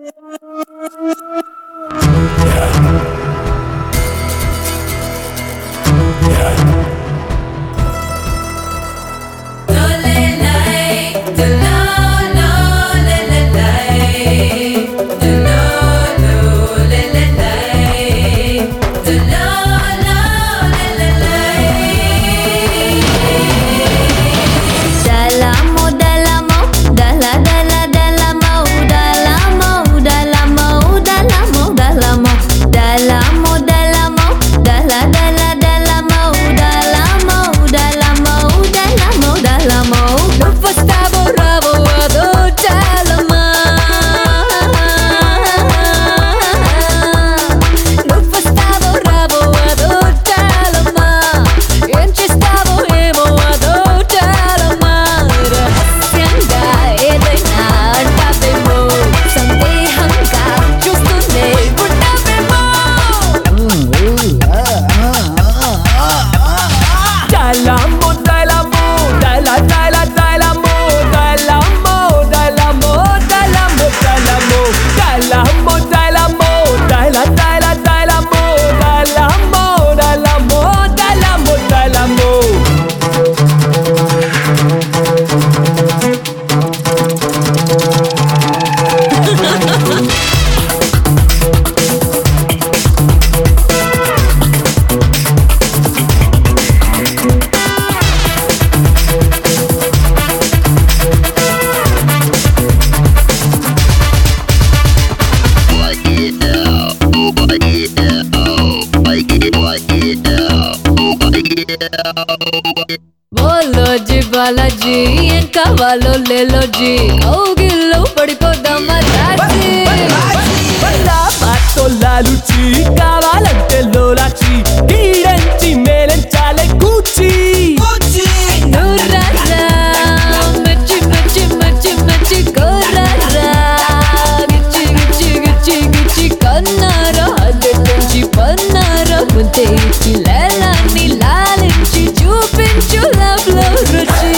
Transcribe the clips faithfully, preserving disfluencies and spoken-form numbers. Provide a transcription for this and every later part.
Boloji Balaji ఏం కావాలో లేలోజీ కౌగిల్లో పడిపోదామా రాజీ బల్లా పాతో లాలుచి కావాలంటే లోలాచి ఈడంచి మేలంచాలే కూచి నూరారా మచ్చి మచ్చి మచ్చి మచ్చి కోరారా గిచ్చి గిచ్చి గిచ్చి గిచ్చి కన్నారా అద్దెంచి పన్నారా ముందే ఇచ్చి లేలాన్ని లాలించి చూపించు లవ్ లో రుచి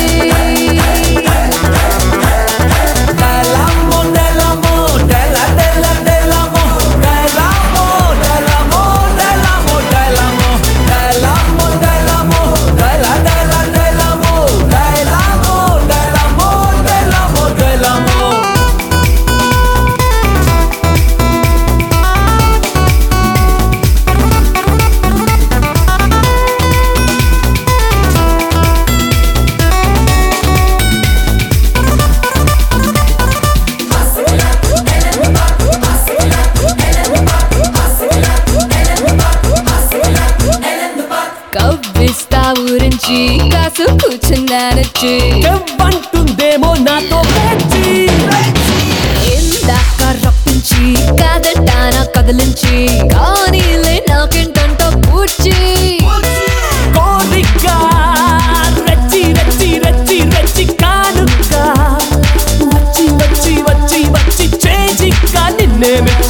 కవ్విస్తా ఊరించి కాసు కూర్చున్నానొచ్చి ఎవ్వంటుందేమో నాతో పేచి ఇందాక రప్పించి కాదంటానా కదిలించి కానీలే నాకేంటంటో పూడ్చి కోరిక రచ్చి రచ్చి రచ్చి రచ్చి కానుక వచ్చి వచ్చి వచ్చి వచ్చి చేజిక్క నిన్నే